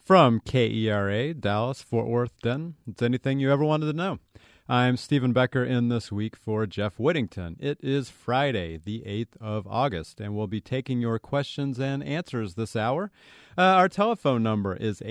From KERA, Dallas, Fort Worth, Denton, it's anything you ever wanted to know. I'm Stephen Becker in this week for Jeff Whittington. It is Friday, the 8th of August, and we'll be taking your questions and answers this hour. Our telephone number is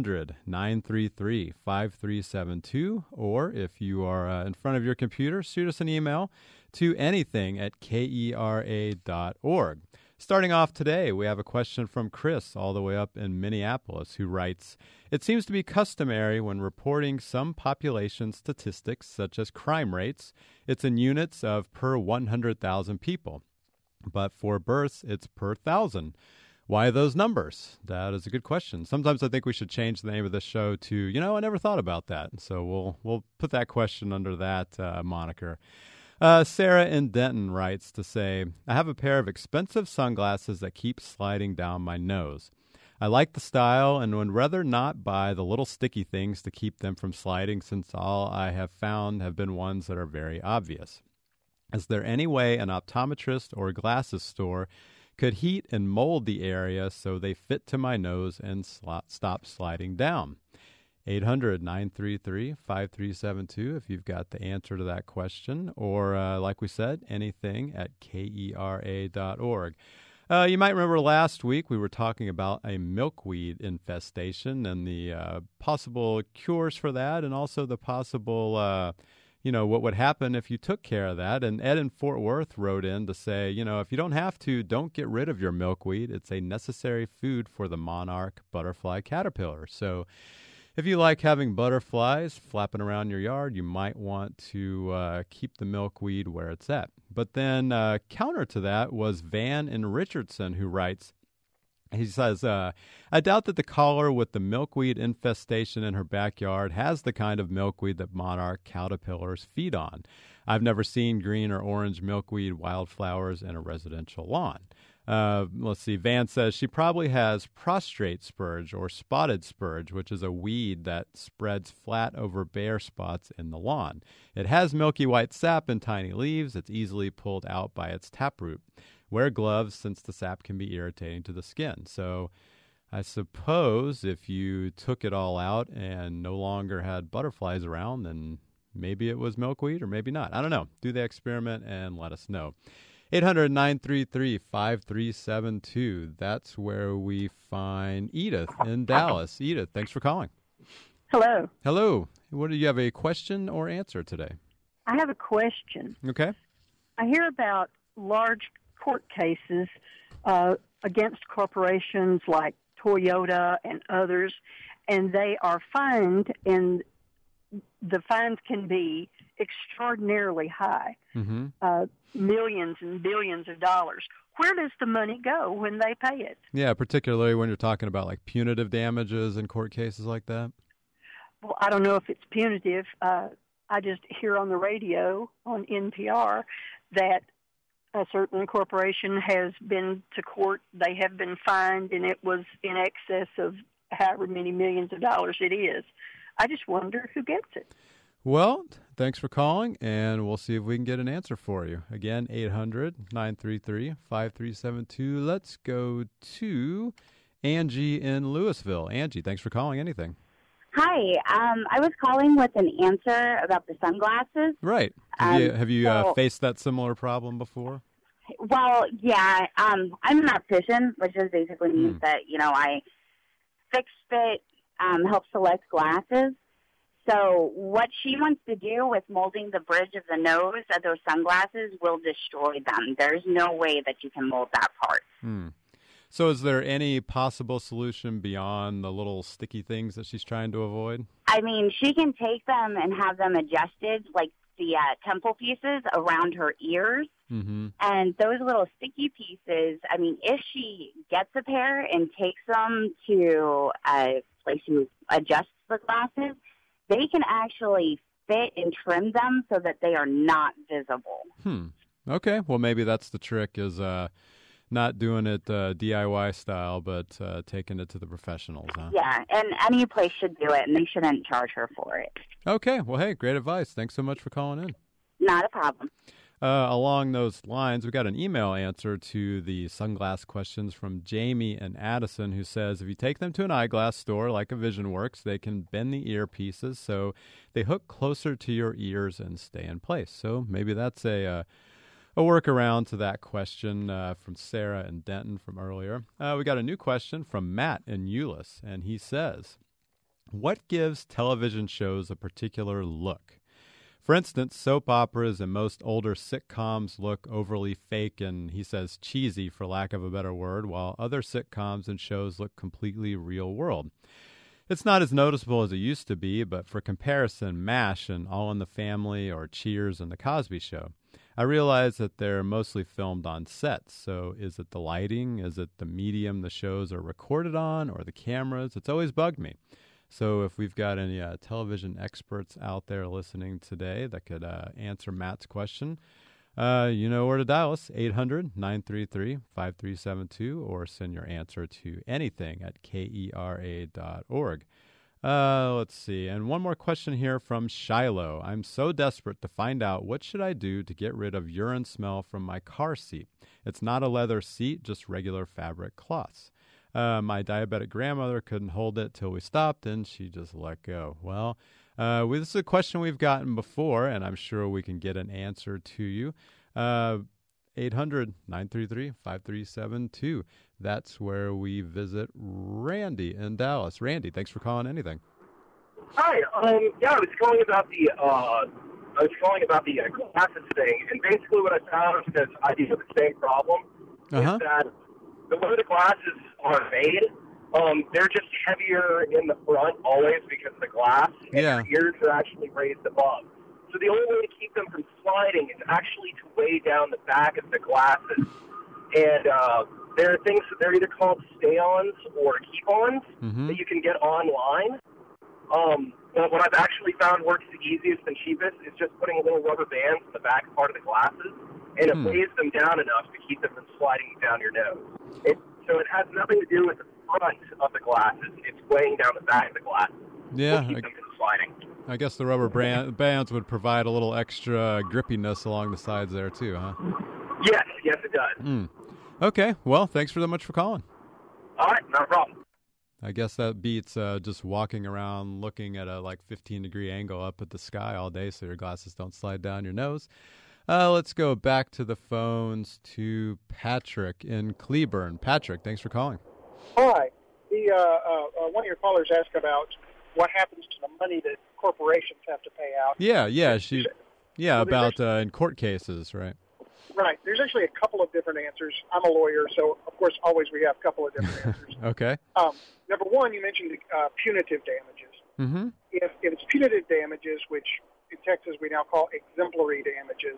800-933-5372, or if you are in front of your computer, shoot us an email to anything@kera.org. Starting off today, we have a question from Chris all the way up in Minneapolis, who writes, "It seems to be customary when reporting some population statistics, such as crime rates, it's in units of per 100,000 people. But for births, it's per 1,000. Why those numbers?" That is a good question. Sometimes I think we should change the name of the show to, I never thought about that. So we'll put that question under that moniker. Sarah in Denton writes to say, "I have a pair of expensive sunglasses that keep sliding down my nose. I like the style and would rather not buy the little sticky things to keep them from sliding, since all I have found have been ones that are very obvious. Is there any way an optometrist or glasses store could heat and mold the area so they fit to my nose and stop sliding down?" 800-933-5372 if you've got the answer to that question, or like we said, anything@kera.org. You might remember last week we were talking about a milkweed infestation and the possible cures for that, and also the possible, what would happen if you took care of that. And Ed in Fort Worth wrote in to say, if you don't have to, don't get rid of your milkweed. It's a necessary food for the monarch butterfly caterpillar. So if you like having butterflies flapping around your yard, you might want to keep the milkweed where it's at. But then counter to that was Van in Richardson, who writes, he says, "I doubt that the caller with the milkweed infestation in her backyard has the kind of milkweed that monarch caterpillars feed on. I've never seen green or orange milkweed wildflowers in a residential lawn." Let's see. Van says she probably has prostrate spurge or spotted spurge, which is a weed that spreads flat over bare spots in the lawn. It has milky white sap and tiny leaves. It's easily pulled out by its taproot. Wear gloves, since the sap can be irritating to the skin. So I suppose if you took it all out and no longer had butterflies around, then maybe it was milkweed or maybe not. I don't know. Do the experiment and let us know. 800-933-5372. That's where we find Edith in Dallas. Edith, thanks for calling. Hello. Hello. Do you have a question or answer today? I have a question. Okay. I hear about large court cases against corporations like Toyota and others, and they are fined, and the fines can be extraordinarily high, millions and billions of dollars. Where does the money go when they pay it? Yeah, particularly when you're talking about like punitive damages in court cases like that. Well, I don't know if it's punitive. I just hear on the radio on NPR that a certain corporation has been to court. They have been fined, and it was in excess of however many millions of dollars it is. I just wonder who gets it. Well, thanks for calling, and we'll see if we can get an answer for you. Again, 800-933-5372. Let's go to Angie in Louisville. Angie, thanks for calling. Anything? Hi. I was calling with an answer about the sunglasses. Right. Have you faced that similar problem before? Well, yeah. I'm an optician, which just basically means that, I fix fit, help select glasses. So what she wants to do with molding the bridge of the nose of those sunglasses will destroy them. There's no way that you can mold that part. So is there any possible solution beyond the little sticky things that she's trying to avoid? I mean, she can take them and have them adjusted, like the temple pieces around her ears. And those little sticky pieces, I mean, if she gets a pair and takes them to a place who adjusts the glasses, they can actually fit and trim them so that they are not visible. Okay. Well, maybe that's the trick, is not doing it DIY style, but taking it to the professionals. Huh? Yeah, and any place should do it, and they shouldn't charge her for it. Okay. Well, hey, great advice. Thanks so much for calling in. Not a problem. Along those lines, we got an email answer to the sunglass questions from Jamie and Addison, who says if you take them to an eyeglass store like a VisionWorks, they can bend the earpieces so they hook closer to your ears and stay in place. So maybe that's a workaround to that question from Sarah and Denton from earlier. We got a new question from Matt in Euless, and he says, what gives television shows a particular look? For instance, soap operas and most older sitcoms look overly fake and, he says, cheesy, for lack of a better word, while other sitcoms and shows look completely real-world. It's not as noticeable as it used to be, but for comparison, MASH and All in the Family or Cheers and The Cosby Show. I realize that they're mostly filmed on sets, so is it the lighting, is it the medium the shows are recorded on, or the cameras? It's always bugged me. So if we've got any television experts out there listening today that could answer Matt's question, you know where to dial us, 800-933-5372, or send your answer to anything at kera.org. Let's see. And one more question here from Shiloh. I'm so desperate to find out what should I do to get rid of urine smell from my car seat. It's not a leather seat, just regular fabric cloths. My diabetic grandmother couldn't hold it till we stopped, and she just let go. Well, this is a question we've gotten before, and I'm sure we can get an answer to you. 800-933-5372. That's where we visit Randy in Dallas. Randy, thanks for calling anything. Hi. I was calling about the glasses thing, and basically what I found is I do have the same problem. Is that the way the glasses are made, they're just heavier in the front always because of the glass, and your ears are actually raised above. So the only way to keep them from sliding is actually to weigh down the back of the glasses. And there are things, they're either called stay-ons or keep-ons that you can get online. But what I've actually found works the easiest and cheapest is just putting a little rubber band on the back part of the glasses, and it weighs them down enough to keep them from sliding down your nose. So it has nothing to do with the front of the glasses. It's weighing down the back of the glasses. Yeah. Keep them from sliding. I guess the rubber bands would provide a little extra grippiness along the sides there too, huh? Yes, it does. Okay, well, thanks so much for calling. All right, not a problem. I guess that beats just walking around looking at a 15-degree angle up at the sky all day so your glasses don't slide down your nose. Let's go back to the phones to Patrick in Cleburne. Patrick, thanks for calling. Hi. One of your callers asked about what happens to the money that corporations have to pay out. About in court cases, right? Right. There's actually a couple of different answers. I'm a lawyer, so of course always we have a couple of different answers. Okay. Number one, you mentioned punitive damages. Mm-hmm. If it's punitive damages, which in Texas we now call exemplary damages,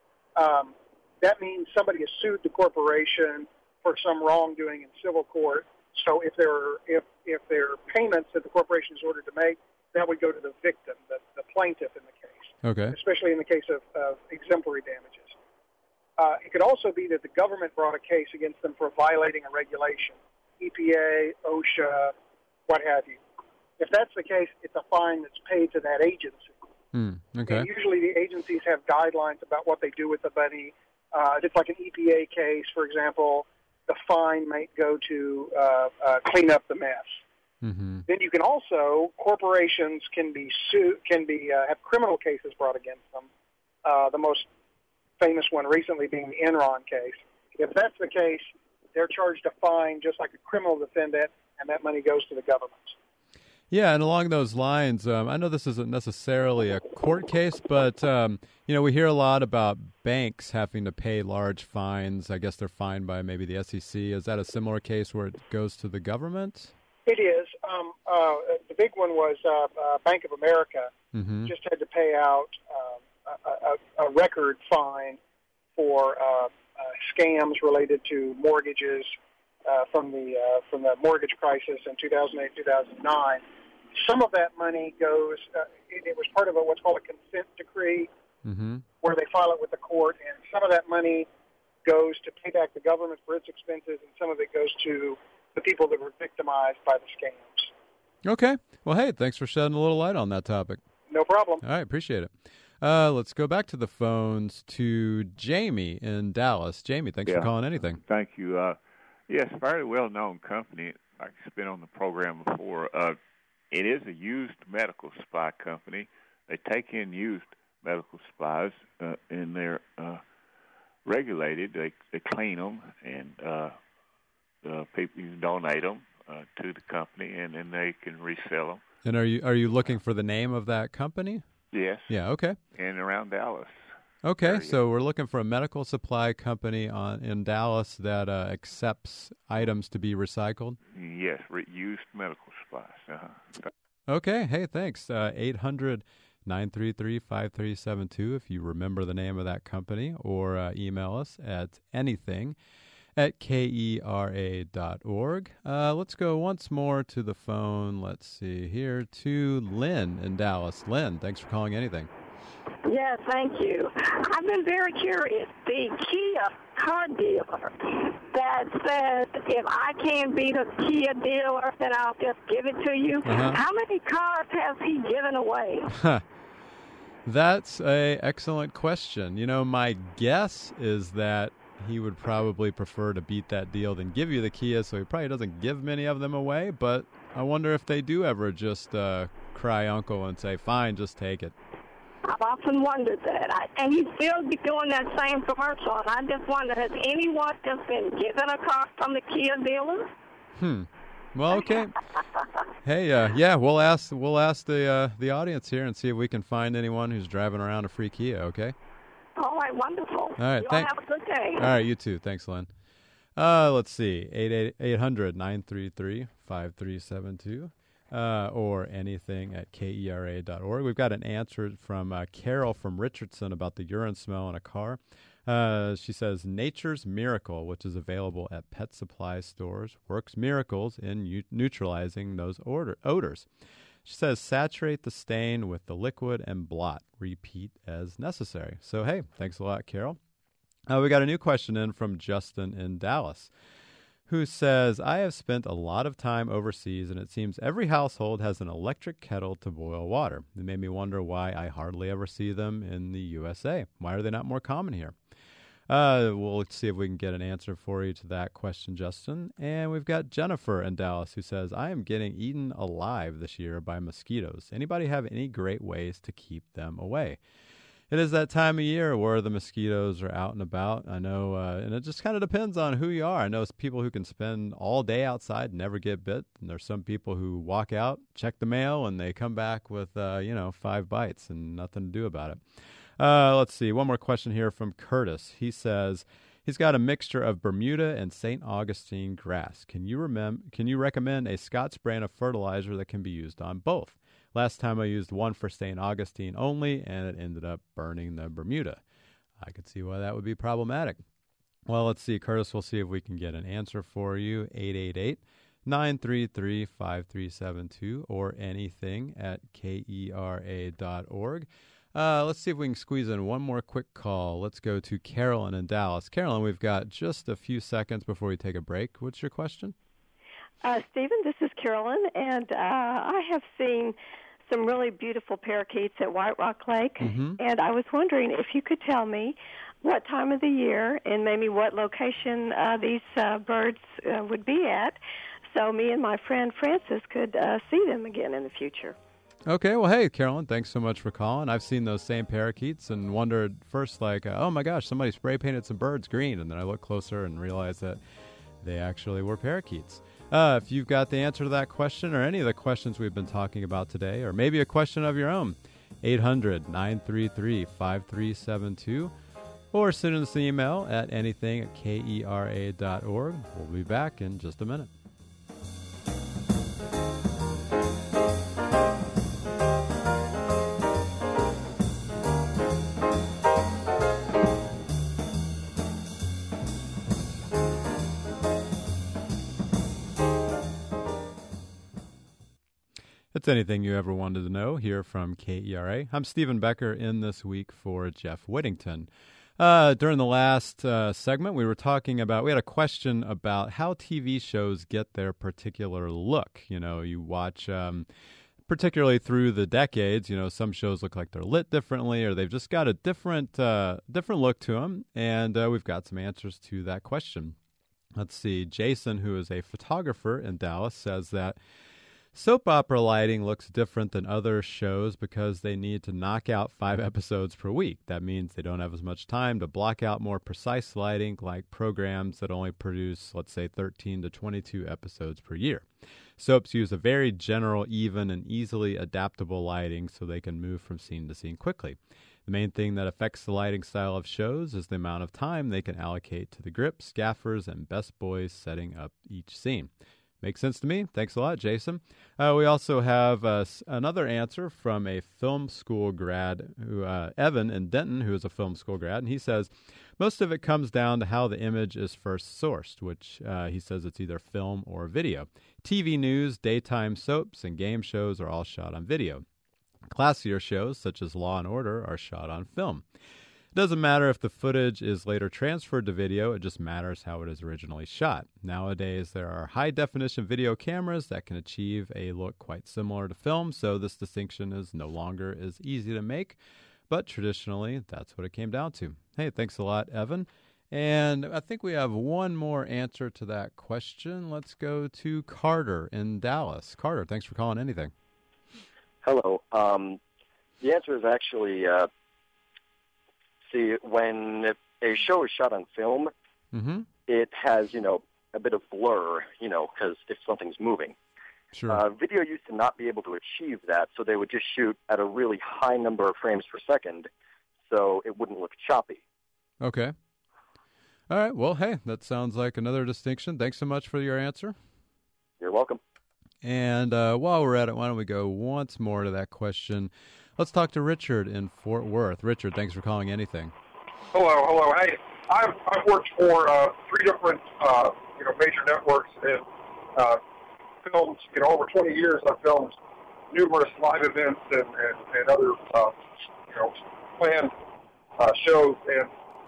that means somebody has sued the corporation for some wrongdoing in civil court. So if there are payments that the corporation is ordered to make, that would go to the victim, the plaintiff in the case. Okay. Especially in the case of exemplary damages. It could also be that the government brought a case against them for violating a regulation, EPA, OSHA, what have you. If that's the case, it's a fine that's paid to that agency. Okay. And usually the agencies have guidelines about what they do with the money. If it's like an EPA case, for example, the fine might go to clean up the mess. Mm-hmm. Then you can also, corporations can be have criminal cases brought against them. The most famous one recently being the Enron case. If that's the case, they're charged a fine just like a criminal defendant, and that money goes to the government. Yeah, and along those lines, I know this isn't necessarily a court case, but we hear a lot about banks having to pay large fines. I guess they're fined by maybe the SEC. Is that a similar case where it goes to the government? It is. The big one was Bank of America. Mm-hmm. Just had to pay out a record fine for scams related to mortgages from the mortgage crisis in 2008-2009. Some of that money goes. It was part of what's called a consent decree, mm-hmm. where they file it with the court, and some of that money goes to pay back the government for its expenses, and some of it goes to the people that were victimized by the scams. Okay. Well, hey, thanks for shedding a little light on that topic. No problem. All right, appreciate it. Let's go back to the phones to Jamie in Dallas. Jamie, thanks for calling Anything. Thank you. Yes, very well-known company. I've been on the program before. It is a used medical supply company. They take in used medical supplies, and they're regulated. They clean them, and people can donate them to the company, and then they can resell them. And are you looking for the name of that company? Yes. Yeah. Okay. And around Dallas. Okay, so we're looking for a medical supply company in Dallas that accepts items to be recycled? Yes, used medical supplies. Okay, hey, thanks. 800-933-5372 if you remember the name of that company, or email us at anything@kera.org. Let's go once more to the phone. Let's see here to Lynn in Dallas. Lynn, thanks for calling Anything. Yes, thank you. I've been very curious. The Kia car dealer that says if I can't beat a Kia dealer, then I'll just give it to you. How many cars has he given away? That's an excellent question. You know, my guess is that he would probably prefer to beat that deal than give you the Kia, so he probably doesn't give many of them away. But I wonder if they do ever just cry uncle and say, fine, just take it. I've often wondered that. And he still be doing that same commercial. And I just wonder, has anyone just been given a car from the Kia dealer? Well, okay. Hey, yeah, we'll ask the audience here and see if we can find anyone who's driving around a free Kia, okay? All right, wonderful. All right, have a good day. All right, you too. Thanks, Lynn. Let's see, 800-933-5372. Or anything@kera.org. We've got an answer from Carol from Richardson about the urine smell in a car. She says, Nature's Miracle, which is available at pet supply stores, works miracles in neutralizing those odors. She says, saturate the stain with the liquid and blot. Repeat as necessary. So, hey, thanks a lot, Carol. We got a new question in from Justin in Dallas, who says, I have spent a lot of time overseas, and it seems every household has an electric kettle to boil water. It made me wonder why I hardly ever see them in the USA. Why are they not more common here? We'll see if we can get an answer for you to that question, Justin. And we've got Jennifer in Dallas, who says, I am getting eaten alive this year by mosquitoes. Anybody have any great ways to keep them away? It is that time of year where the mosquitoes are out and about. I know, and it just kind of depends on who you are. I know people who can spend all day outside and never get bit. And there's some people who walk out, check the mail, and they come back with, 5 bites and nothing to do about it. Let's see. One more question here from Curtis. He says he's got a mixture of Bermuda and St. Augustine grass. Can you recommend a Scott's brand of fertilizer that can be used on both? Last time I used one for St. Augustine only, and it ended up burning the Bermuda. I could see why that would be problematic. Well, let's see, Curtis. We'll see if we can get an answer for you. 888-933-5372 or anything@kera.org. Let's see if we can squeeze in one more quick call. Let's go to Carolyn in Dallas. Carolyn, we've got just a few seconds before we take a break. What's your question? Stephen, this is Carolyn, and I have seen some really beautiful parakeets at White Rock Lake, and I was wondering if you could tell me what time of the year and maybe what location these birds would be at, so me and my friend Francis could see them again in the future. Okay, well, hey, Carolyn, thanks so much for calling. I've seen those same parakeets and wondered first, oh my gosh, somebody spray painted some birds green, and then I looked closer and realized that they actually were parakeets. If you've got the answer to that question or any of the questions we've been talking about today, or maybe a question of your own, 800-933-5372, or send us an email at anything@kera.org. We'll be back in just a minute. It's Anything You Ever Wanted to Know here from KERA. I'm Stephen Becker in this week for Jeff Whittington. During the last segment, we had a question about how TV shows get their particular look. You know, you watch particularly through the decades, some shows look like they're lit differently, or they've just got a different look to them. And we've got some answers to that question. Let's see. Jason, who is a photographer in Dallas, says that soap opera lighting looks different than other shows because they need to knock out 5 episodes per week. That means they don't have as much time to block out more precise lighting like programs that only produce, let's say, 13 to 22 episodes per year. Soaps use a very general, even, and easily adaptable lighting so they can move from scene to scene quickly. The main thing that affects the lighting style of shows is the amount of time they can allocate to the grips, gaffers, and best boys setting up each scene. Makes sense to me. Thanks a lot, Jason. We also have another answer from a film school grad, Evan in Denton, who is a film school grad, and he says, most of it comes down to how the image is first sourced, which he says it's either film or video. TV news, daytime soaps, and game shows are all shot on video. Classier shows, such as Law & Order, are shot on film. It doesn't matter if the footage is later transferred to video, it just matters how it is originally shot. Nowadays, there are high-definition video cameras that can achieve a look quite similar to film, so this distinction is no longer as easy to make, but traditionally, that's what it came down to. Hey, thanks a lot, Evan. And I think we have one more answer to that question. Let's go to Carter in Dallas. Carter, thanks for calling anything. Hello. The answer is actually... See, when a show is shot on film, it has, a bit of blur, because if something's moving. Sure. Video used to not be able to achieve that, so they would just shoot at a really high number of frames per second, so it wouldn't look choppy. Okay. All right. Well, hey, that sounds like another distinction. Thanks so much for your answer. You're welcome. And while we're at it, why don't we go once more to that question? Let's talk to Richard in Fort Worth. Richard, thanks for calling anything. Hello. Hey, I've worked for 3 different major networks and filmed over 20 years. I've filmed numerous live events and other planned shows, and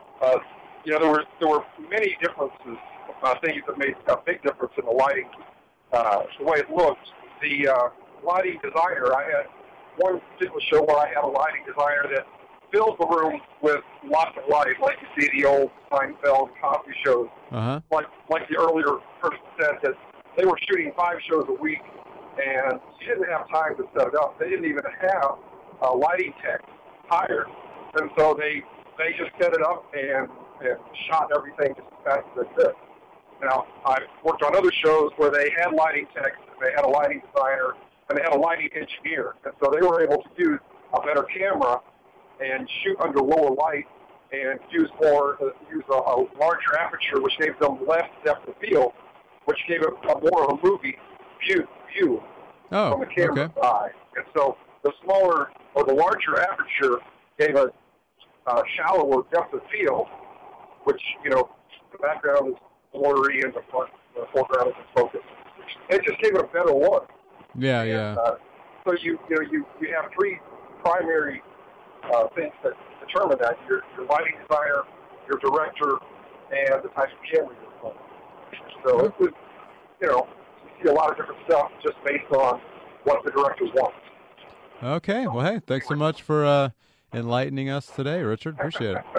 there were many differences, things that made a big difference in the lighting, the way it looked. The lighting designer, I had one particular show where I had a lighting designer that filled the room with lots of light, like you see the old Seinfeld Cosby shows. Like the earlier person said, that they were shooting 5 shows a week, and she didn't have time to set it up. They didn't even have a lighting tech hired, and so they just set it up and shot everything just as fast as they could. Now, I've worked on other shows where they had lighting techs, and they had a lighting designer, and they had a lighting engineer, and so they were able to use a better camera and shoot under lower light and use a larger aperture, which gave them less depth of field, which gave it more of a movie view from the camera's eye. And so the smaller or the larger aperture gave a shallower depth of field, which the background is blurry and the foreground is in focus. It just gave it a better look. Yeah. So you have 3 primary things that determine that: your lighting designer, your director, and the type of camera you're playing. So it was, you see a lot of different stuff just based on what the director wants. Okay. Well, hey, thanks so much for enlightening us today, Richard. Appreciate it.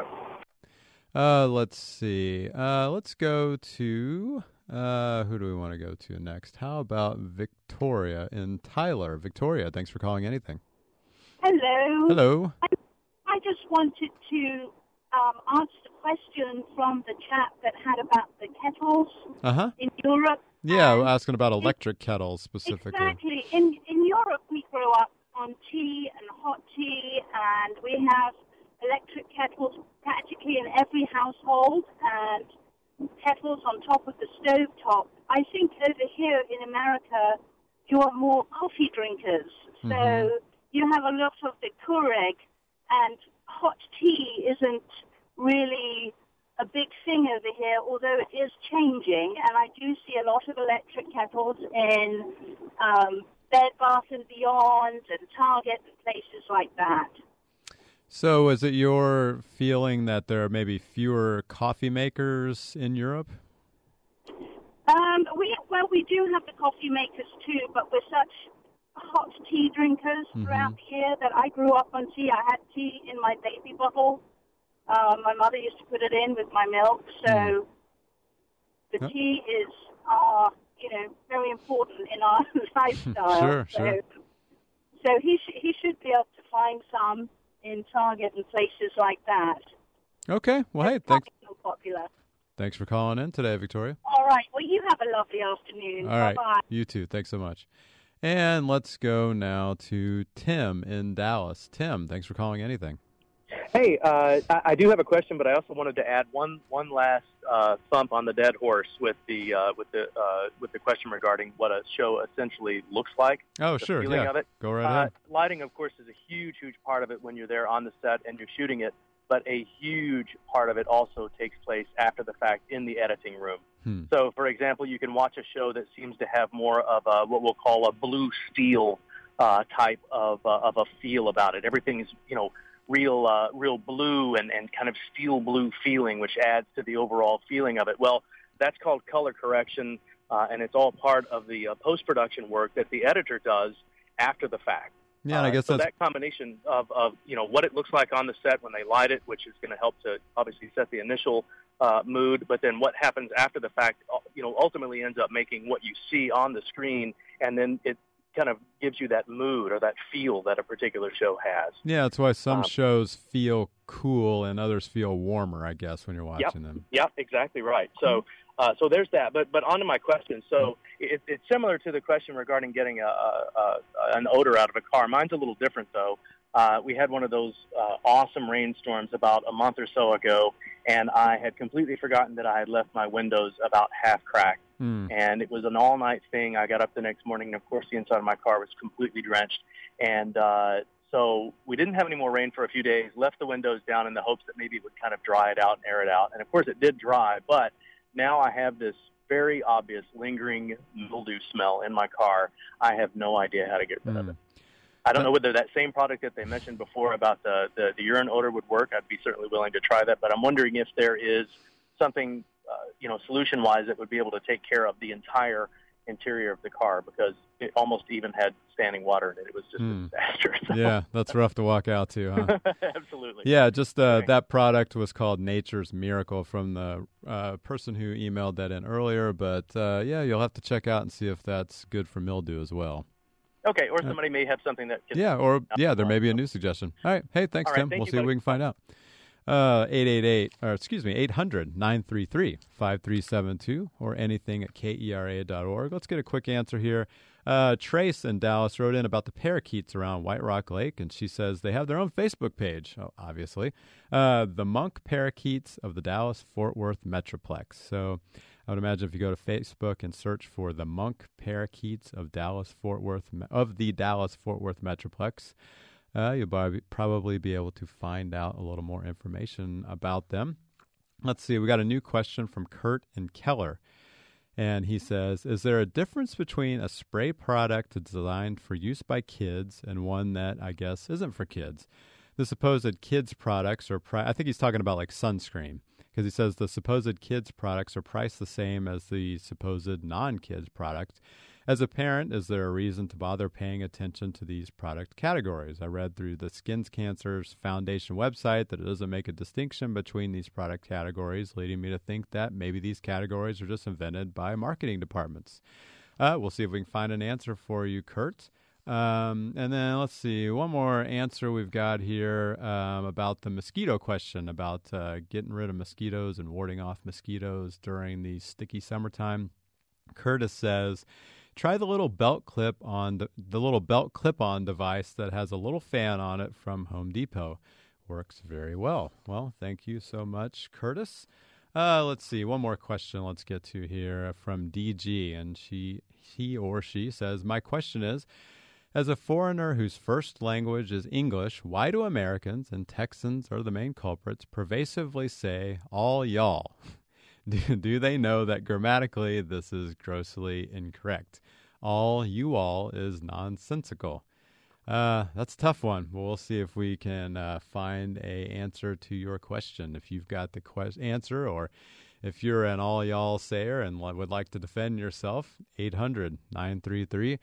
Let's see. Let's go to... who do we want to go to next? How about Victoria in Tyler? Victoria, thanks for calling anything. Hello. I just wanted to answer the question from the chap that had about the kettles in Europe. Yeah, asking about electric kettles specifically. Exactly. In Europe, we grew up on tea and hot tea, and we have electric kettles practically in every household, and kettles on top of the stove top. I think over here in America, you are more coffee drinkers. So you have a lot of the Keurig, and hot tea isn't really a big thing over here, although it is changing. And I do see a lot of electric kettles in Bed Bath & Beyond and Target and places like that. So is it your feeling that there are maybe fewer coffee makers in Europe? We do have the coffee makers too, but we're such hot tea tea drinkers throughout the year. That I grew up on tea. I had tea in my baby bottle. My mother used to put it in with my milk. So the tea is, very important in our lifestyle. Sure. So he should be able to find some in Target and places like that. Okay. Well, hey, thanks. So popular. Thanks for calling in today, Victoria. All right. Well, you have a lovely afternoon. All right. Bye-bye. You too. Thanks so much. And let's go now to Tim in Dallas. Tim, thanks for calling anything. Hey, I do have a question, but I also wanted to add one last thump on the dead horse with the question regarding what a show essentially looks like. Oh, sure, feeling of it. Go right ahead. Lighting, of course, is a huge part of it when you're there on the set and you're shooting it, but a huge part of it also takes place after the fact in the editing room. So, for example, you can watch a show that seems to have more of a, what we'll call a blue steel type of a feel about it. Everything's, real blue and kind of steel blue feeling, which adds to the overall feeling of it. Well, that's called color correction, and it's all part of the post-production work that the editor does after the fact. Yeah, and I guess so that's... that combination of what it looks like on the set when they light it, which is going to help to obviously set the initial mood, but then what happens after the fact, ultimately ends up making what you see on the screen, and then it kind of gives you that mood or that feel that a particular show has. Yeah, that's why some shows feel cool and others feel warmer, I guess, when you're watching them. Yep, exactly right. So so there's that. But on to my question. So it's similar to the question regarding getting an odor out of a car. Mine's a little different, though. We had one of those awesome rainstorms about a month or so ago, and I had completely forgotten that I had left my windows about half cracked. And it was an all-night thing. I got up the next morning, and, of course, the inside of my car was completely drenched. And so we didn't have any more rain for a few days, left the windows down in the hopes that maybe it would kind of dry it out and air it out. And, of course, it did dry, but now I have this very obvious lingering mildew smell in my car. I have no idea how to get rid of it. I don't know whether that same product that they mentioned before about the urine odor would work. I'd be certainly willing to try that, but I'm wondering if there is something, solution-wise that would be able to take care of the entire interior of the car, because it almost even had standing water in it. It was just a disaster. So. Yeah, that's rough to walk out to, huh? Absolutely. Yeah, just that product was called Nature's Miracle from the person who emailed that in earlier, but you'll have to check out and see if that's good for mildew as well. Okay, or somebody may have something that can... there may be a new suggestion. All right. Hey, thanks, Tim. We'll see what we can find out. 888-933-5372 or anything at KERA.org. Let's get a quick answer here. Trace in Dallas wrote in about the parakeets around White Rock Lake, and she says they have their own Facebook page, obviously. The Monk Parakeets of the Dallas-Fort Worth Metroplex. So I would imagine if you go to Facebook and search for the Monk Parakeets of the Dallas-Fort Worth Metroplex, you'll probably be able to find out a little more information about them. Let's see. We got a new question from Kurt and Keller. And he says, is there a difference between a spray product designed for use by kids and one that, I guess, isn't for kids? The supposed kids products are, I think he's talking about like sunscreen, because he says the supposed kids products are priced the same as the supposed non-kids product. As a parent, is there a reason to bother paying attention to these product categories? I read through the Skin Cancer's Foundation website that it doesn't make a distinction between these product categories, leading me to think that maybe these categories are just invented by marketing departments. We'll see if we can find an answer for you, Kurt. And then let's see, one more answer we've got here about the mosquito question, about getting rid of mosquitoes and warding off mosquitoes during the sticky summertime. Curtis says, try the little belt clip-on device that has a little fan on it from Home Depot. Works very well. Well, thank you so much, Curtis. Let's see, one more question let's get to here from DG, and he or she says, my question is, as a foreigner whose first language is English, why do Americans, and Texans are the main culprits, pervasively say all y'all? Do they know that grammatically this is grossly incorrect? All you all is nonsensical. That's a tough one. We'll see if we can find a answer to your question. If you've got the answer, or if you're an all y'all sayer and would like to defend yourself, 800-933-5372.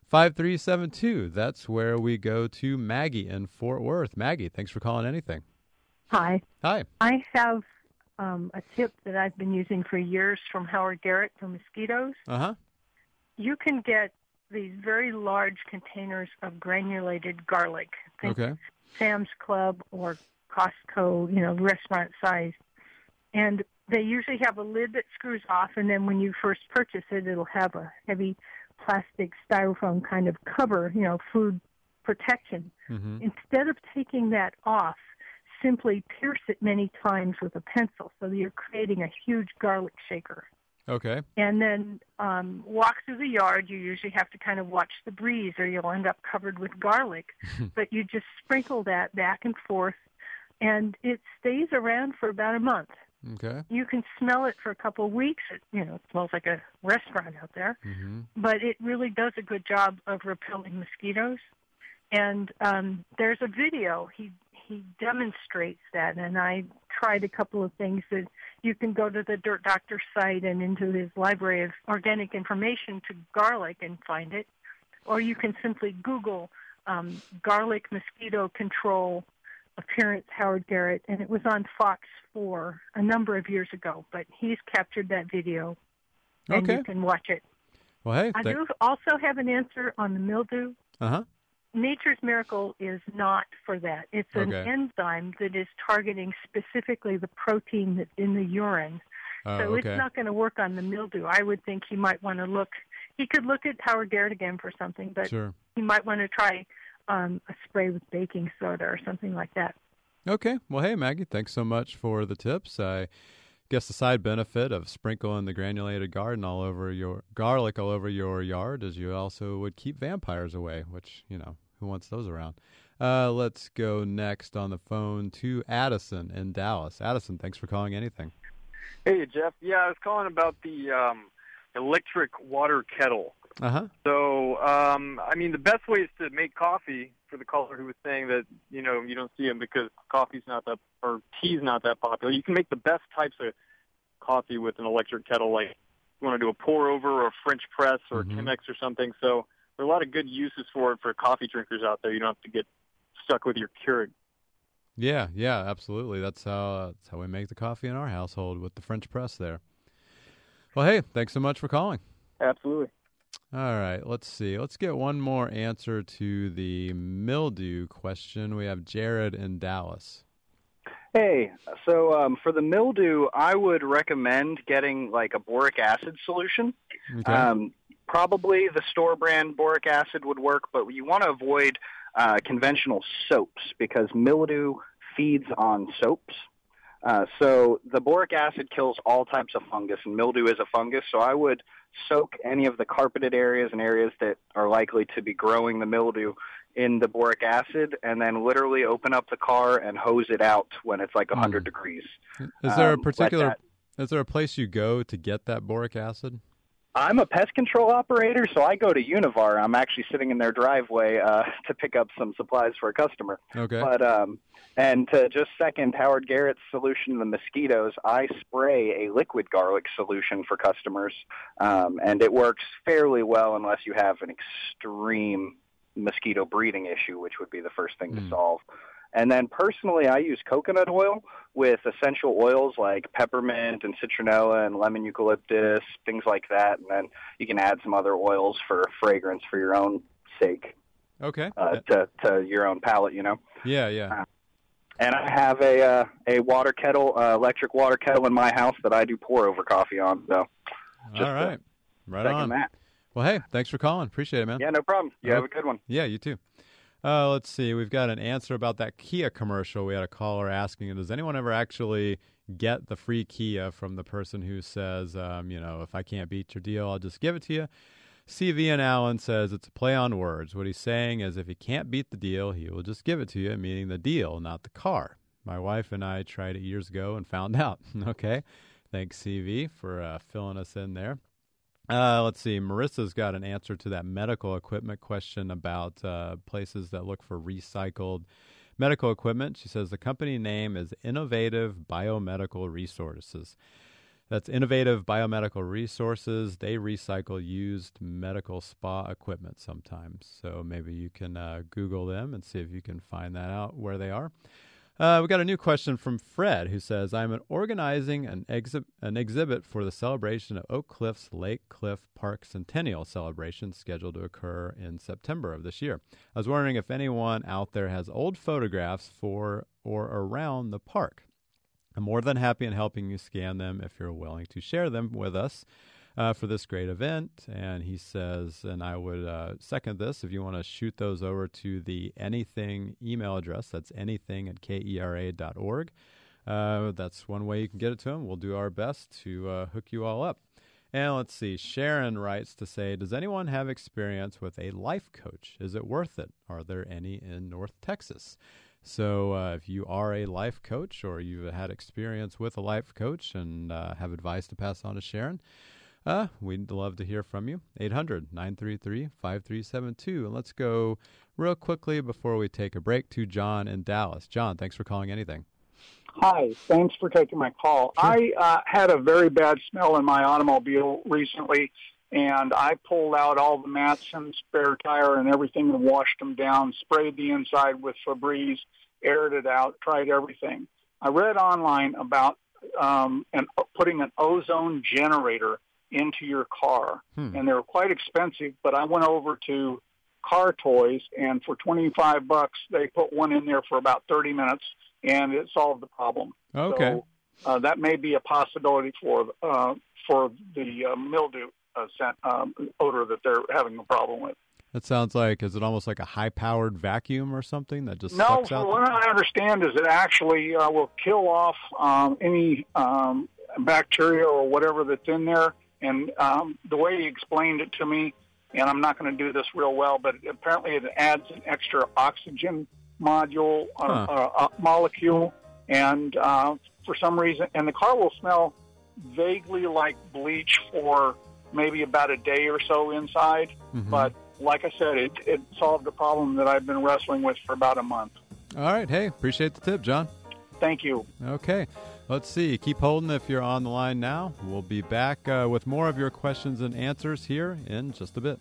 5372. That's where we go to Maggie in Fort Worth. Maggie, thanks for calling Anything. Hi. Hi. I have a tip that I've been using for years from Howard Garrett for mosquitoes. Uh-huh. You can get these very large containers of granulated garlic. Think Okay. Sam's Club or Costco, restaurant size. And they usually have a lid that screws off, and then when you first purchase it, it'll have a heavy plastic styrofoam kind of cover, food protection. Mm-hmm. Instead of taking that off, simply pierce it many times with a pencil so that you're creating a huge garlic shaker. Okay. And then walk through the yard. You usually have to kind of watch the breeze or you'll end up covered with garlic. But you just sprinkle that back and forth, and it stays around for about a month. Okay. You can smell it for a couple of weeks. It smells like a restaurant out there. Mm-hmm. But it really does a good job of repelling mosquitoes. And there's a video. He demonstrates that, and I tried a couple of things. That you can go to the Dirt Doctor site and into his library of organic information to garlic and find it, or you can simply Google garlic mosquito control appearance Howard Garrett, and it was on Fox 4 a number of years ago, but he's captured that video, and Okay. you can watch it. Well, hey. I do also have an answer on the mildew. Uh-huh. Nature's Miracle is not for that. It's an Okay. enzyme that is targeting specifically the protein that's in the urine. Oh, So okay. it's not going to work on the mildew. I would think he might want to look. He could look at Howard Garrett again for something, but Sure. he might want to try a spray with baking soda or something like that. Okay. Well, hey, Maggie, thanks so much for the tips. I guess the side benefit of sprinkling the granulated garlic all over your yard is you also would keep vampires away, which, who wants those around? Let's go next on the phone to Addison in Dallas. Addison, thanks for calling Anything. Hey, Jeff. Yeah, I was calling about the electric water kettle. Uh-huh. So, the best way is to make coffee, for the caller who was saying that, you don't see them because tea's not that popular. You can make the best types of coffee with an electric kettle, like you want to do a pour over or a French press or a Chemex or something. So there are a lot of good uses for it for coffee drinkers out there. You don't have to get stuck with your Keurig. Yeah, absolutely. That's how we make the coffee in our household with the French press there. Well, hey, thanks so much for calling. Absolutely. All right, let's see. Let's get one more answer to the mildew question. We have Jared in Dallas. Hey, so for the mildew, I would recommend getting like a boric acid solution. Okay. Probably the store brand boric acid would work, but you want to avoid conventional soaps because mildew feeds on soaps. So the boric acid kills all types of fungus, and mildew is a fungus. So I would soak any of the carpeted areas and areas that are likely to be growing the mildew in the boric acid, and then literally open up the car and hose it out when it's like 100 degrees. Is there is there a place you go to get that boric acid? I'm a pest control operator, so I go to Univar. I'm actually sitting in their driveway to pick up some supplies for a customer. Okay. But and to just second Howard Garrett's solution to the mosquitoes, I spray a liquid garlic solution for customers, and it works fairly well unless you have an extreme mosquito breeding issue, which would be the first thing to solve. And then personally, I use coconut oil with essential oils like peppermint and citronella and lemon eucalyptus, things like that. And then you can add some other oils for fragrance for your own sake. Okay. To your own palate, Yeah. And I have a water kettle, electric water kettle in my house that I do pour over coffee on. So, just all right. Right second on. that. Well, hey, thanks for calling. Appreciate it, man. Yeah, no problem. You have a good one. Yeah, you too. Let's see. We've got an answer about that Kia commercial. We had a caller asking, does anyone ever actually get the free Kia from the person who says, if I can't beat your deal, I'll just give it to you? CV and Allen says it's a play on words. What he's saying is if he can't beat the deal, he will just give it to you, meaning the deal, not the car. My wife and I tried it years ago and found out. Okay. Thanks, CV, for filling us in there. Let's see. Marissa's got an answer to that medical equipment question about places that look for recycled medical equipment. She says the company name is Innovative Biomedical Resources. That's Innovative Biomedical Resources. They recycle used medical spa equipment sometimes. So maybe you can Google them and see if you can find that out where they are. We got a new question from Fred, who says, I'm organizing an exhibit for the celebration of Oak Cliff's Lake Cliff Park Centennial celebration scheduled to occur in September of this year. I was wondering if anyone out there has old photographs for or around the park. I'm more than happy in helping you scan them if you're willing to share them with us for this great event. And he says, and I would second this, if you want to shoot those over to the Anything email address, that's anything@kera.org. That's one way you can get it to him. We'll do our best to hook you all up. And let's see, Sharon writes to say, does anyone have experience with a life coach? Is it worth it? Are there any in North Texas? So if you are a life coach or you've had experience with a life coach and have advice to pass on to Sharon, we'd love to hear from you. 800-933-5372. And let's go real quickly before we take a break to John in Dallas. John, thanks for calling Anything. Hi, thanks for taking my call. Sure. I had a very bad smell in my automobile recently, and I pulled out all the mats and spare tire and everything and washed them down, sprayed the inside with Febreze, aired it out, tried everything. I read online about putting an ozone generator into your car, and they were quite expensive, but I went over to Car Toys, and for $25, they put one in there for about 30 minutes, and it solved the problem. Okay. So that may be a possibility for the mildew odor that they're having a problem with. That sounds like, is it almost like a high-powered vacuum or something that just sucks out? No, what I understand is it actually will kill off any bacteria or whatever that's in there. And the way he explained it to me, and I'm not going to do this real well, but apparently it adds an extra oxygen molecule, and for some reason, and the car will smell vaguely like bleach for maybe about a day or so inside. Mm-hmm. But like I said, it solved the problem that I've been wrestling with for about a month. All right. Hey, appreciate the tip, John. Thank you. Okay. Let's see. Keep holding if you're on the line now. We'll be back with more of your questions and answers here in just a bit.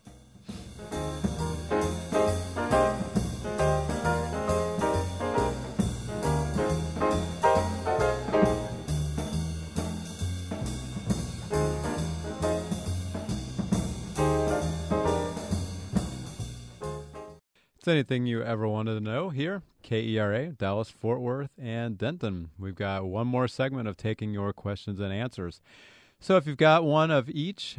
It's anything you ever wanted to know here. KERA, Dallas, Fort Worth, and Denton. We've got one more segment of taking your questions and answers. So if you've got one of each,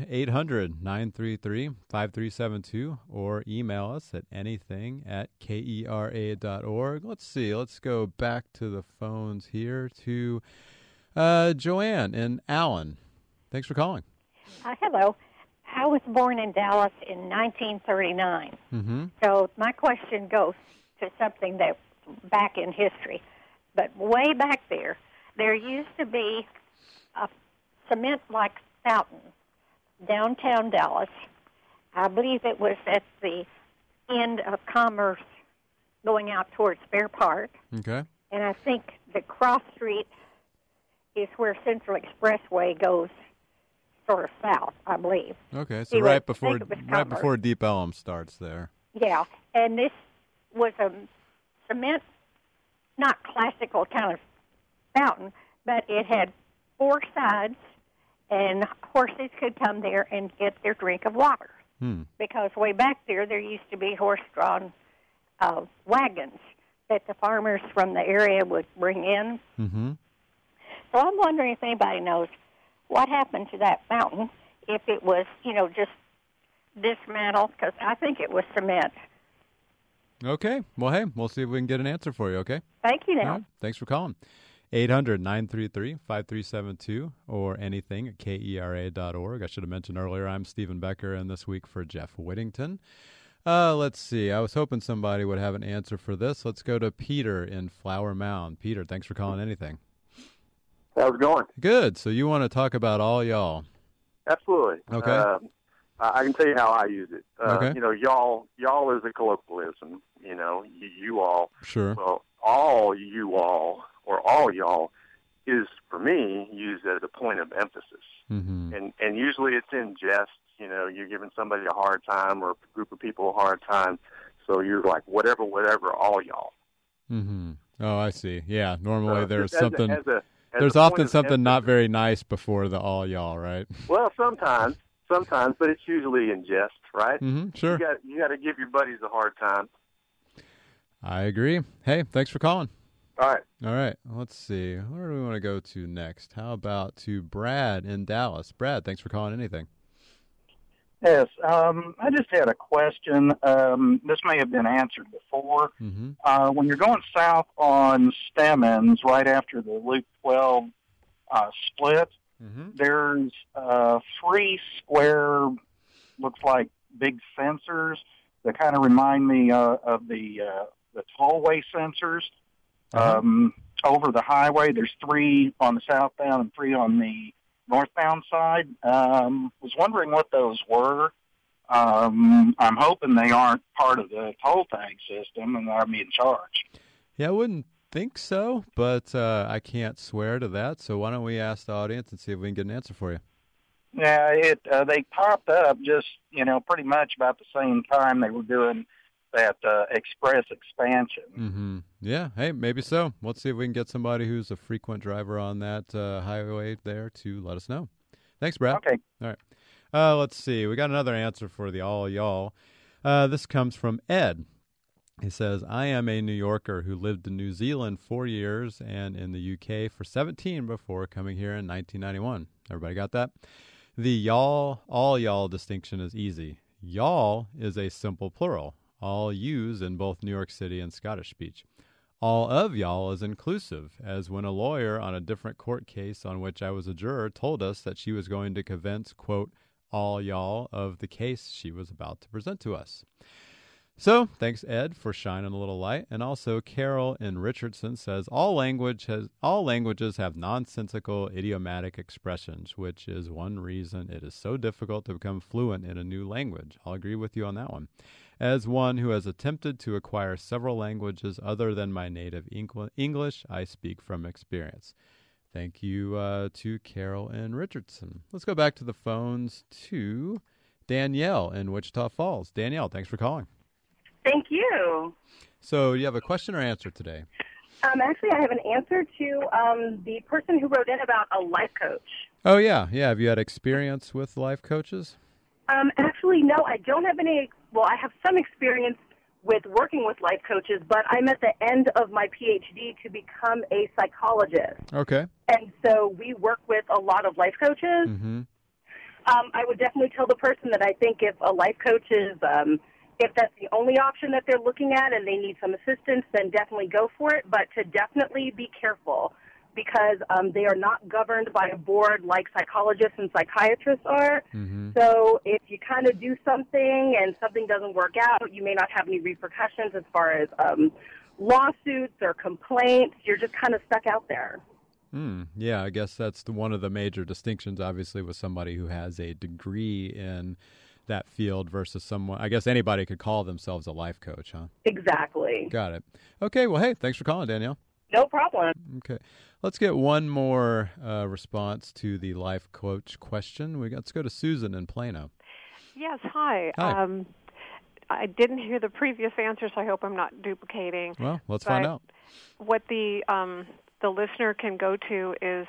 800-933-5372, or email us at anything@kera.org. Let's see. Let's go back to the phones here to Joanne in Allen. Thanks for calling. Hello. I was born in Dallas in 1939. Mm-hmm. So my question goes to something that back in history. But way back there used to be a cement-like fountain downtown Dallas. I believe it was at the end of Commerce going out towards Fair Park. Okay. And I think the cross street is where Central Expressway goes sort of south, I believe. Okay, so right before Deep Ellum starts there. Yeah, and this was a cement, not classical kind of fountain, but it had four sides, and horses could come there and get their drink of water. Because way back there used to be horse-drawn wagons that the farmers from the area would bring in. Mm-hmm. So I'm wondering if anybody knows what happened to that fountain, if it was, just dismantled, because I think it was cement. Okay. Well, hey, we'll see if we can get an answer for you, okay? Thank you now. Right. Thanks for calling. 800-933-5372 or anything@kera.org. I should have mentioned earlier, I'm Stephen Becker, and this week for Jeff Whittington. Let's see. I was hoping somebody would have an answer for this. Let's go to Peter in Flower Mound. Peter, thanks for calling Anything. How's it going? Good. So you want to talk about all y'all? Absolutely. Okay. I can tell you how I use it. Okay. Y'all is a colloquialism. You all. Sure. Well, all you all or all y'all is, for me, used as a point of emphasis. Mm-hmm. And usually it's in jest. You know, you're giving somebody a hard time or a group of people a hard time. So you're like, whatever, all y'all. Mm-hmm. Oh, I see. Yeah, normally there's something. There's often something not very nice before the all y'all, right? Well, sometimes, but it's usually in jest, right? Mm-hmm. Sure. You got to give your buddies a hard time. I agree. Hey, thanks for calling. All right. Let's see. Where do we want to go to next? How about to Brad in Dallas? Brad, thanks for calling. Anything? Yes. I just had a question. This may have been answered before. Mm-hmm. When you're going south on Stemmons, right after the Loop 12 split, mm-hmm. there's 3 square, looks like big sensors that kind of remind me of the tollway sensors. Over the highway, there's 3 on the southbound and 3 on the northbound side. Was wondering what those were. I'm hoping they aren't part of the toll tag system and are being charged. Yeah, I wouldn't think so, but I can't swear to that. So why don't we ask the audience and see if we can get an answer for you? Yeah, they popped up just, pretty much about the same time they were doing that express expansion. Mm-hmm. Yeah, hey, maybe so. Let's see if we can get somebody who's a frequent driver on that highway there to let us know. Thanks, Brad. Okay. All right. Let's see. We got another answer for the all y'all. This comes from Ed. He says, I am a New Yorker who lived in New Zealand 4 years and in the UK for 17 before coming here in 1991. Everybody got that? The y'all, all y'all distinction is easy. Y'all is a simple plural. All use in both New York City and Scottish speech. All of y'all is inclusive, as when a lawyer on a different court case on which I was a juror told us that she was going to convince, quote, all y'all of the case she was about to present to us. So, thanks, Ed, for shining a little light. And also, Carol in Richardson says, all languages have nonsensical idiomatic expressions, which is one reason it is so difficult to become fluent in a new language. I'll agree with you on that one. As one who has attempted to acquire several languages other than my native English, I speak from experience. Thank you to Carol and Richardson. Let's go back to the phones to Danielle in Wichita Falls. Danielle, thanks for calling. Thank you. So, do you have a question or answer today? Actually, I have an answer to the person who wrote in about a life coach. Oh, yeah. Yeah. Have you had experience with life coaches? Actually, no, I don't have any. Well, I have some experience with working with life coaches, but I'm at the end of my PhD to become a psychologist. Okay. And so we work with a lot of life coaches. Mm-hmm. I would definitely tell the person that I think if a life coach is, if that's the only option that they're looking at and they need some assistance, then definitely go for it, but to definitely be careful because they are not governed by a board like psychologists and psychiatrists are. Mm-hmm. So if you kind of do something and something doesn't work out, you may not have any repercussions as far as lawsuits or complaints. You're just kind of stuck out there. Yeah, I guess that's one of the major distinctions, obviously, with somebody who has a degree in that field versus someone. I guess anybody could call themselves a life coach, huh? Exactly. Got it. Okay, well, hey, thanks for calling, Danielle. No problem. Okay. Let's get one more response to the life coach question. Let's go to Susan in Plano. Yes, hi. Hi. I didn't hear the previous answer, so I hope I'm not duplicating. Well, let's find out. What the listener can go to is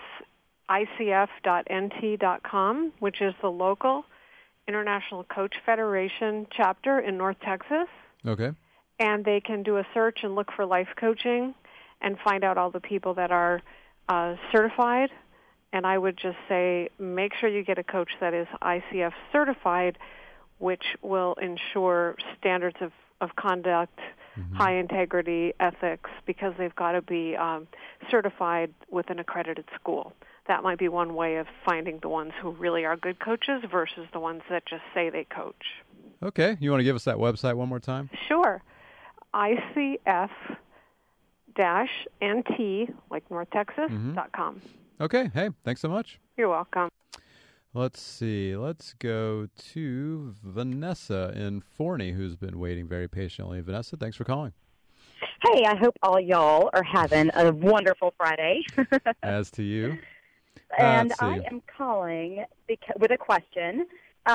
icf.nt.com, which is the local International Coach Federation chapter in North Texas. Okay. And they can do a search and look for life coaching and find out all the people that are certified. And I would just say make sure you get a coach that is ICF certified, which will ensure standards of conduct, high integrity, ethics, because they've got to be certified with an accredited school. That might be one way of finding the ones who really are good coaches versus the ones that just say they coach. Okay. You want to give us that website one more time? Sure. ICF-NT, like North Texas, .com. Okay. Hey, thanks so much. You're welcome. Let's see. Let's go to Vanessa in Forney, who's been waiting very patiently. Vanessa, thanks for calling. Hey, I hope all y'all are having a wonderful Friday. As to you. And I am calling with a question.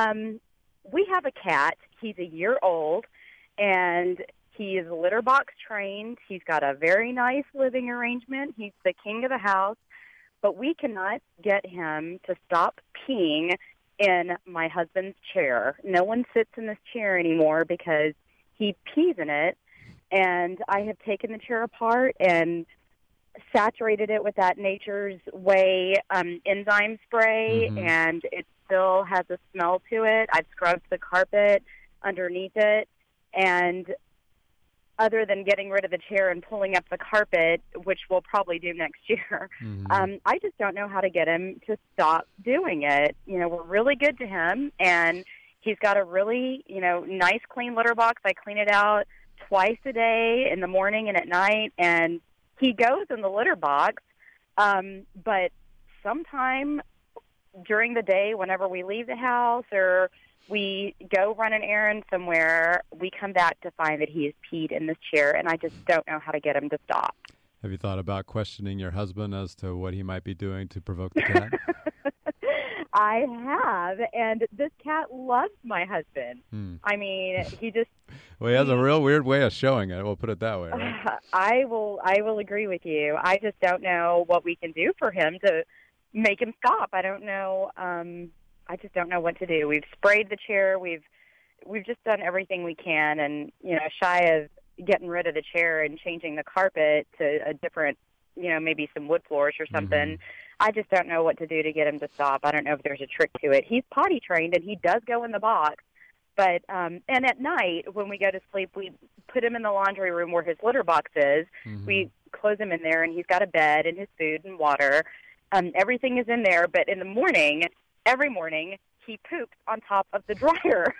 We have a cat. He's a year old, and he is litter box trained. He's got a very nice living arrangement. He's the king of the house, but we cannot get him to stop peeing in my husband's chair. No one sits in this chair anymore because he pees in it. And I have taken the chair apart and saturated it with that Nature's Way enzyme spray, and it still has a smell to it. I've scrubbed the carpet underneath it, and other than getting rid of the chair and pulling up the carpet, which we'll probably do next year, I just don't know how to get him to stop doing it. You know, we're really good to him, and he's got a really, nice clean litter box. I clean it out twice a day, in the morning and at night, and he goes in the litter box, but sometime during the day, whenever we leave the house or we go run an errand somewhere, we come back to find that he has peed in this chair, and I just don't know how to get him to stop. Have you thought about questioning your husband as to what he might be doing to provoke the cat? I have, and this cat loves my husband. I mean, he just... Well, he has a real weird way of showing it. We'll put it that way, right? I will agree with you. I just don't know what we can do for him to make him stop. I don't know. I just don't know what to do. We've sprayed the chair. We've just done everything we can, and shy of getting rid of the chair and changing the carpet to a different, maybe some wood floors or something. I just don't know what to do to get him to stop. I don't know if there's a trick to it. He's potty trained, and he does go in the box. But and at night, when we go to sleep, we put him in the laundry room where his litter box is. We close him in there, and he's got a bed and his food and water. Everything is in there. But in the morning, every morning, he poops on top of the dryer.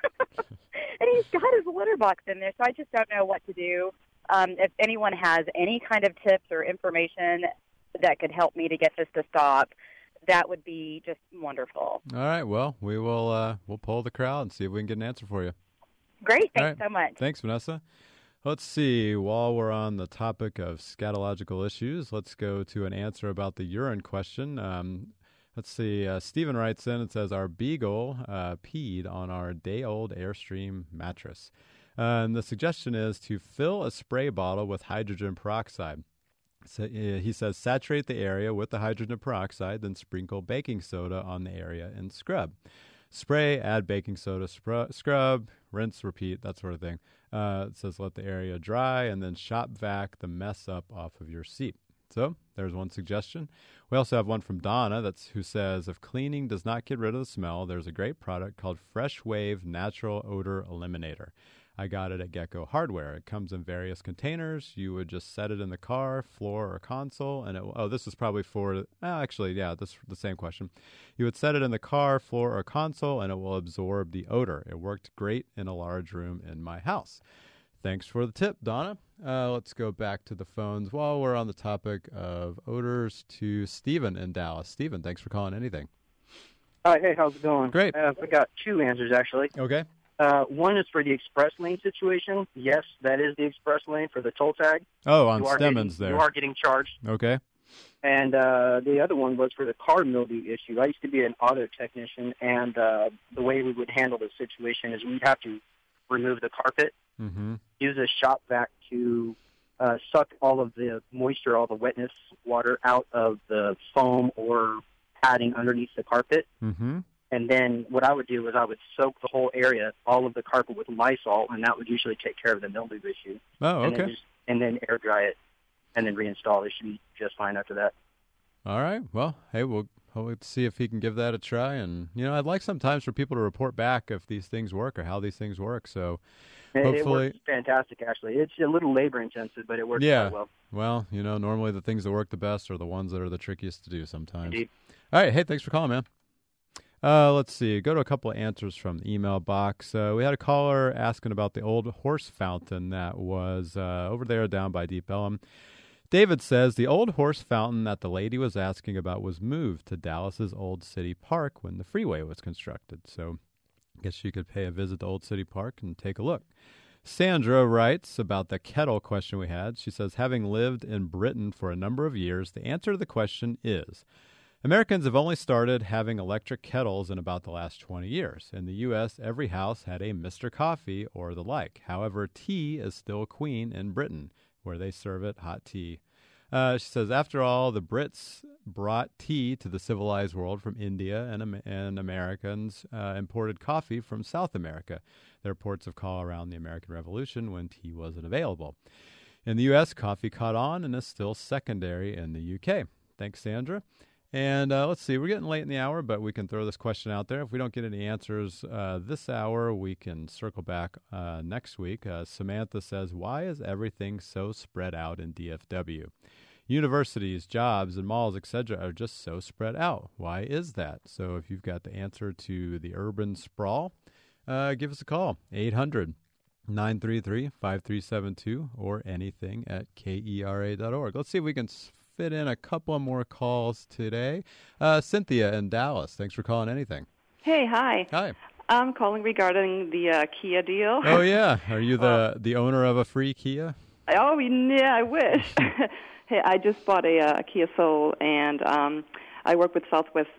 And he's got his litter box in there. So I just don't know what to do. If anyone has any kind of tips or information that could help me to get this to stop, that would be just wonderful. All right. Well, we'll poll the crowd and see if we can get an answer for you. Great. Thanks so much. Thanks, Vanessa. Let's see. While we're on the topic of scatological issues, let's go to an answer about the urine question. Let's see. Stephen writes in and says, our beagle peed on our day-old Airstream mattress. And the suggestion is to fill a spray bottle with hydrogen peroxide. So, he says, saturate the area with the hydrogen peroxide, then sprinkle baking soda on the area and scrub. Spray, add baking soda, scrub, rinse, repeat, that sort of thing. It says let the area dry and then shop vac the mess up off of your seat. So there's one suggestion. We also have one from Donna who says, if cleaning does not get rid of the smell, there's a great product called Fresh Wave Natural Odor Eliminator. I got it at Gecko Hardware. It comes in various containers. You would just set it in the car, floor, or console, and this is probably for, this is the same question. You would set it in the car, floor, or console, and it will absorb the odor. It worked great in a large room in my house. Thanks for the tip, Donna. Let's go back to the phones while we're on the topic of odors to Stephen in Dallas. Stephen, thanks for calling anything. Hi, hey, how's it going? Great. We got two answers, actually. Okay. One is for the express lane situation. Yes, that is the express lane for the toll tag. Oh, on Stemmons there. You are getting charged. Okay. And the other one was for the car mildew issue. I used to be an auto technician, and the way we would handle the situation is we'd have to remove the carpet, use a shop vac to suck all of the moisture, all the wetness water out of the foam or padding underneath the carpet. And then what I would do is I would soak the whole area, all of the carpet, with Lysol, and that would usually take care of the mildew issue. Oh, okay. And then air dry it, and then reinstall it. It should be just fine after that. All right. Well, hey, we'll see if he can give that a try. And, I'd like sometimes for people to report back if these things work or how these things work. So hopefully... It works fantastic, actually. It's a little labor-intensive, but it works quite well. Well, normally the things that work the best are the ones that are the trickiest to do sometimes. Indeed. All right. Hey, thanks for calling, man. Let's see. Go to a couple of answers from the email box. We had a caller asking about the old horse fountain that was over there down by Deep Ellum. David says the old horse fountain that the lady was asking about was moved to Dallas's Old City Park when the freeway was constructed. So I guess you could pay a visit to Old City Park and take a look. Sandra writes about the kettle question we had. She says, having lived in Britain for a number of years, the answer to the question is, Americans have only started having electric kettles in about the last 20 years. In the U.S., every house had a Mr. Coffee or the like. However, tea is still queen in Britain, where they serve it hot tea. She says, after all, the Brits brought tea to the civilized world from India, and Americans imported coffee from South America. There are ports of call around the American Revolution when tea wasn't available. In the U.S., coffee caught on and is still secondary in the U.K. Thanks, Sandra. And let's see, we're getting late in the hour, but we can throw this question out there. If we don't get any answers this hour, we can circle back next week. Samantha says, why is everything so spread out in DFW? Universities, jobs, and malls, etc. are just so spread out. Why is that? So if you've got the answer to the urban sprawl, give us a call, 800-933-5372, or anything at KERA.org. Let's see if we can fit in a couple more calls today. Cynthia in Dallas, thanks for calling anything. Hey, hi. Hi. I'm calling regarding the Kia deal. Oh, yeah. Are you the owner of a free Kia? Oh, yeah, I wish. Hey, I just bought a Kia Soul, and I worked with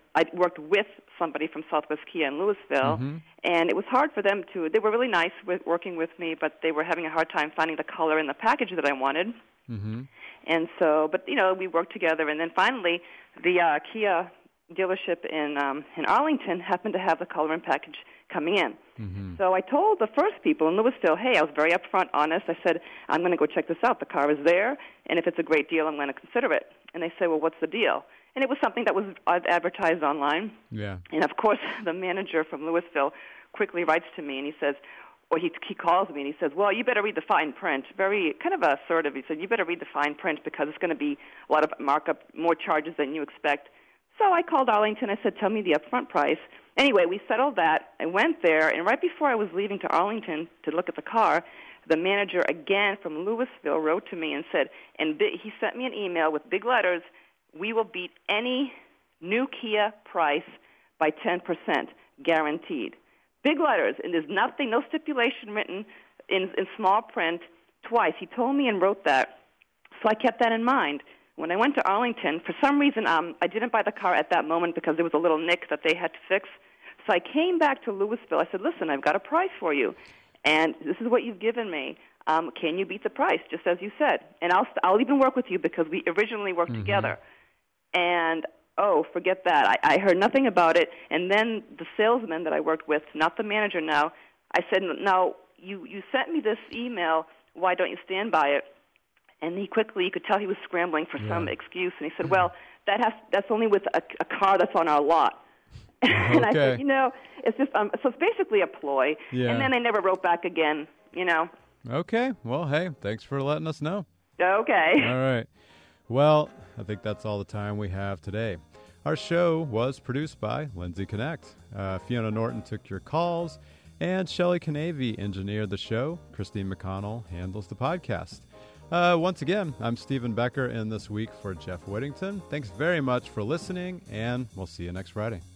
somebody from Southwest Kia in Louisville, and it was hard for them they were really nice with working with me, but they were having a hard time finding the color and the package that I wanted. And so, but, we worked together, and then finally the Kia dealership in Arlington happened to have the color and package coming in. So I told the first people in Louisville, hey, I was very upfront, honest. I said, I'm going to go check this out. The car is there, and if it's a great deal, I'm going to consider it. And they said, well, what's the deal? And it was something that was advertised online. Yeah. And, of course, the manager from Louisville quickly writes to me, and he says, or he calls me, and he says, well, you better read the fine print. Very kind of assertive. He said, you better read the fine print because it's going to be a lot of markup, more charges than you expect. So I called Arlington. I said, tell me the upfront price. Anyway, we settled that. I went there, and right before I was leaving to Arlington to look at the car, the manager again from Louisville wrote to me and said, and he sent me an email with big letters, we will beat any new Kia price by 10%, guaranteed. Big letters, and there's nothing, no stipulation written in small print twice. He told me and wrote that, so I kept that in mind. When I went to Arlington, for some reason, I didn't buy the car at that moment because there was a little nick that they had to fix. So I came back to Louisville. I said, listen, I've got a price for you, and this is what you've given me. Can you beat the price, just as you said? And I'll even work with you because we originally worked together. And, oh, forget that. I heard nothing about it. And then the salesman that I worked with, not the manager now, I said, now, you sent me this email. Why don't you stand by it? And he quickly, you could tell he was scrambling for some excuse. And he said, well, that's only with a car that's on our lot. And I said, it's just, so it's basically a ploy. Yeah. And then they never wrote back again, Okay. Well, hey, thanks for letting us know. Okay. All right. Well, I think that's all the time we have today. Our show was produced by Lindsay Connect. Fiona Norton took your calls, and Shelley Canavy engineered the show. Christine McConnell handles the podcast. Once again, I'm Stephen Becker in this week for Jeff Whittington. Thanks very much for listening, and we'll see you next Friday.